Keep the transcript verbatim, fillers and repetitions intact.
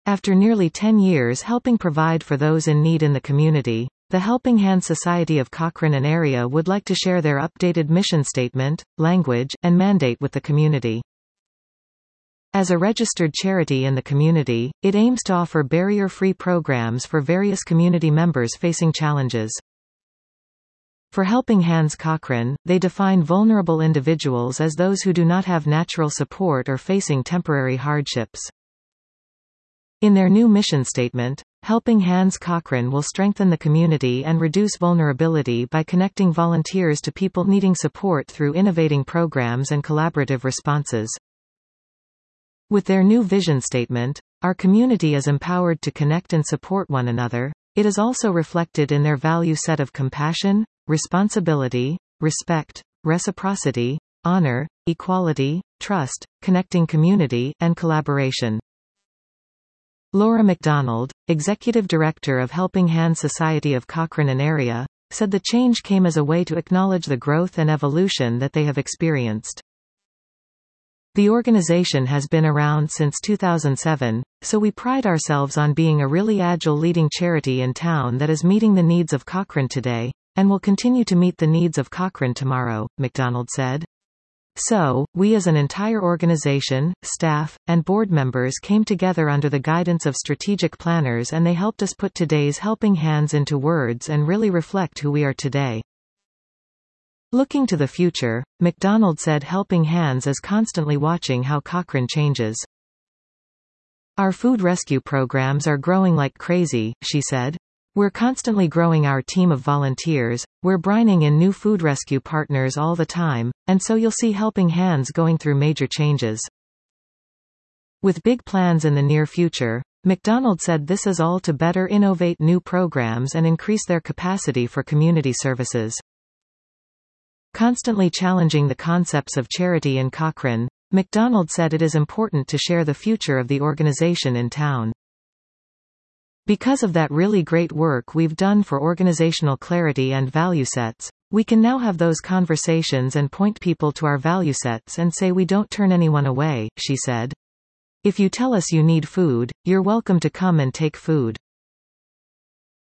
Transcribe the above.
After nearly ten years helping provide for those in need in the community, the Helping Hands Society of Cochrane and area would like to share their updated mission statement, language, and mandate with the community. As a registered charity in the community, it aims to offer barrier-free programs for various community members facing challenges. For Helping Hands Cochrane, they define vulnerable individuals as those who do not have natural support or facing temporary hardships. In their new mission statement, Helping Hands Cochrane will strengthen the community and reduce vulnerability by connecting volunteers to people needing support through innovating programs and collaborative responses. With their new vision statement, our community is empowered to connect and support one another. It is also reflected in their value set of compassion, responsibility, respect, reciprocity, honor, equality, trust, connecting community, and collaboration. Laura McDonald, Executive Director of Helping Hands Society of Cochrane and area, said the change came as a way to acknowledge the growth and evolution that they have experienced. The organization has been around since two thousand seven, so we pride ourselves on being a really agile leading charity in town that is meeting the needs of Cochrane today, and will continue to meet the needs of Cochrane tomorrow, McDonald said. So, we as an entire organization, staff, and board members came together under the guidance of strategic planners, and they helped us put today's Helping Hands into words and really reflect who we are today. Looking to the future, McDonald said Helping Hands is constantly watching how Cochrane changes. Our food rescue programs are growing like crazy, she said. We're constantly growing our team of volunteers, we're bringing in new food rescue partners all the time, and so you'll see Helping Hands going through major changes. With big plans in the near future, McDonald said this is all to better innovate new programs and increase their capacity for community services. Constantly challenging the concepts of charity in Cochrane, McDonald said it is important to share the future of the organization in town. Because of that really great work we've done for organizational clarity and value sets, we can now have those conversations and point people to our value sets and say we don't turn anyone away, she said. If you tell us you need food, you're welcome to come and take food.